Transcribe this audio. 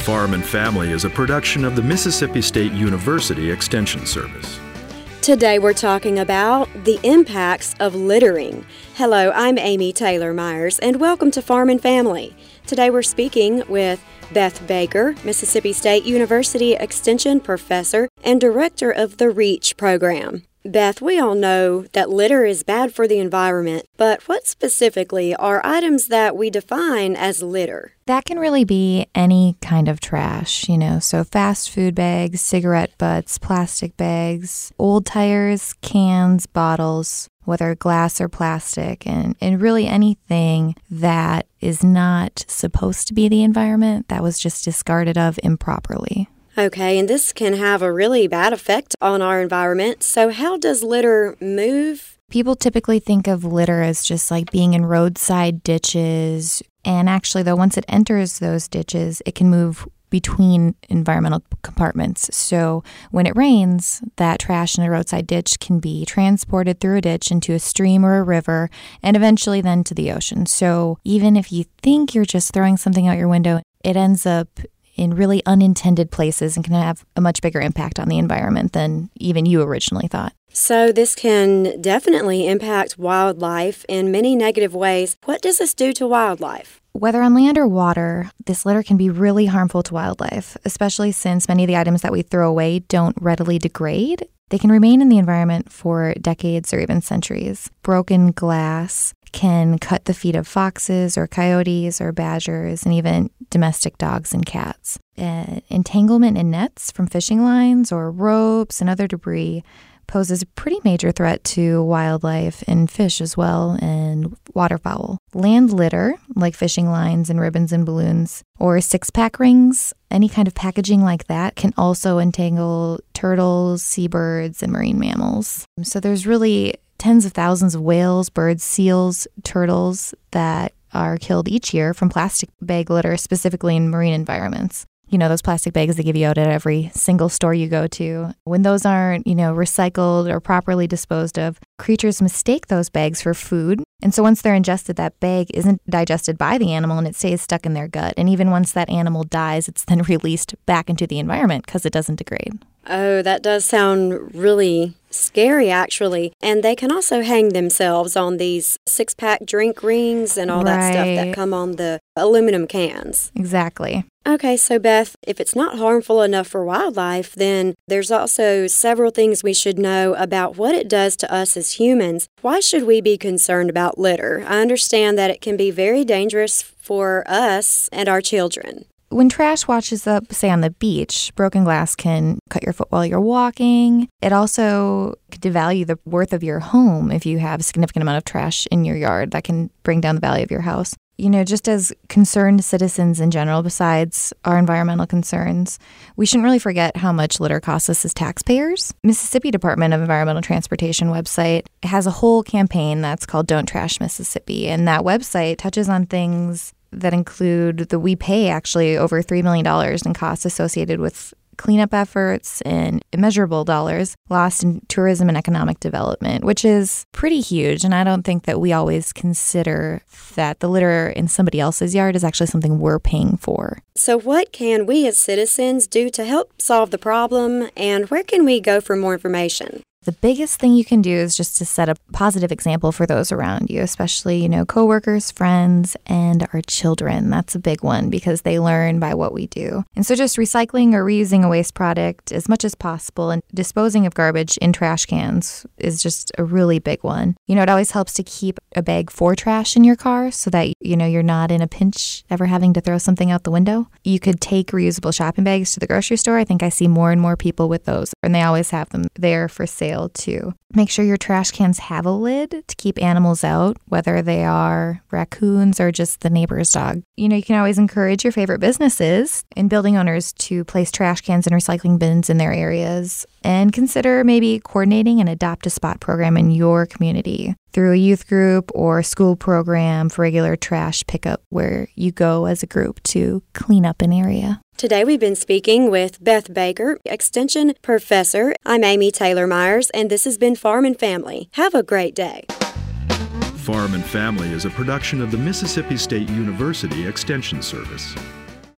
Farm and Family is a production of the Mississippi State University Extension Service. Today we're talking about the impacts of littering. Hello, I'm Amy Taylor Myers, and welcome to Farm and Family. Today we're speaking with Beth Baker, Mississippi State University Extension Professor and Director of the REACH program. Beth, we all know that litter is bad for the environment, but what specifically are items that we define as litter? That can really be any kind of trash, so fast food bags, cigarette butts, plastic bags, old tires, cans, bottles, whether glass or plastic, and really anything that is not supposed to be the environment that was just discarded of improperly. Okay, and this can have a really bad effect on our environment. So how does litter move? People typically think of litter as just like being in roadside ditches. And actually, though, once it enters those ditches, it can move between environmental compartments. So when it rains, that trash in a roadside ditch can be transported through a ditch into a stream or a river and eventually then to the ocean. So even if you think you're just throwing something out your window, it ends up in really unintended places and can have a much bigger impact on the environment than even you originally thought. So this can definitely impact wildlife in many negative ways. What does this do to wildlife? Whether on land or water, this litter can be really harmful to wildlife, especially since many of the items that we throw away don't readily degrade. They can remain in the environment for decades or even centuries. Broken glass can cut the feet of foxes or coyotes or badgers and even domestic dogs and cats. Entanglement in nets from fishing lines or ropes and other debris poses a pretty major threat to wildlife and fish as well, and waterfowl. Land litter, like fishing lines and ribbons and balloons, or six-pack rings, any kind of packaging like that, can also entangle turtles, seabirds, and marine mammals. So there's really tens of thousands of whales, birds, seals, turtles that are killed each year from plastic bag litter, specifically in marine environments. Those plastic bags they give you out at every single store you go to. When those aren't, recycled or properly disposed of, creatures mistake those bags for food. And so once they're ingested, that bag isn't digested by the animal and it stays stuck in their gut. And even once that animal dies, it's then released back into the environment because it doesn't degrade. Oh, that does sound really scary, actually. And they can also hang themselves on these six-pack drink rings and all that stuff that come on the aluminum cans. Exactly. Okay, so Beth, if it's not harmful enough for wildlife, then there's also several things we should know about what it does to us as humans. Why should we be concerned about litter? I understand that it can be very dangerous for us and our children. When trash washes up, say on the beach, broken glass can cut your foot while you're walking. It also could devalue the worth of your home if you have a significant amount of trash in your yard. That can bring down the value of your house. Just as concerned citizens in general, besides our environmental concerns, we shouldn't really forget how much litter costs us as taxpayers. Mississippi Department of Environmental Transportation website has a whole campaign that's called Don't Trash Mississippi, and that website touches on things that include we pay actually over $3 million in costs associated with cleanup efforts and immeasurable dollars lost in tourism and economic development, which is pretty huge. And I don't think that we always consider that the litter in somebody else's yard is actually something we're paying for. So what can we as citizens do to help solve the problem, and where can we go for more information? The biggest thing you can do is just to set a positive example for those around you, especially, coworkers, friends, and our children. That's a big one because they learn by what we do. And so just recycling or reusing a waste product as much as possible and disposing of garbage in trash cans is just a really big one. It always helps to keep a bag for trash in your car so that, you're not in a pinch ever having to throw something out the window. You could take reusable shopping bags to the grocery store. I think I see more and more people with those, and they always have them there for sale too. Make sure your trash cans have a lid to keep animals out, whether they are raccoons or just the neighbor's dog. You can always encourage your favorite businesses and building owners to place trash cans and recycling bins in their areas, and consider maybe coordinating an Adopt a Spot program in your community through a youth group or school program for regular trash pickup where you go as a group to clean up an area. Today we've been speaking with Beth Baker, Extension Professor. I'm Amy Taylor Myers, and this has been Farm and Family. Have a great day. Farm and Family is a production of the Mississippi State University Extension Service.